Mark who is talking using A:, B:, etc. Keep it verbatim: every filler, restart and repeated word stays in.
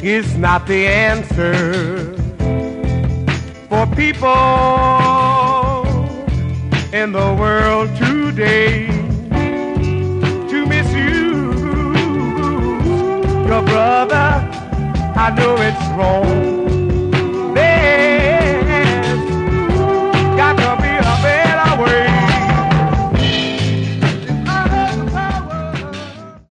A: is not the answer for people in the world today to misuse your brother. I know it's wrong,